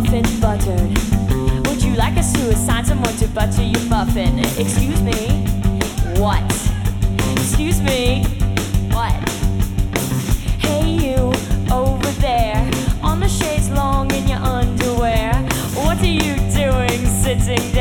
muffin buttered? Would you like us to assign someone to butter your muffin? Excuse me? What? Excuse me? What? Hey you, over there, on the chaise long in your underwear. What are you doing sitting down?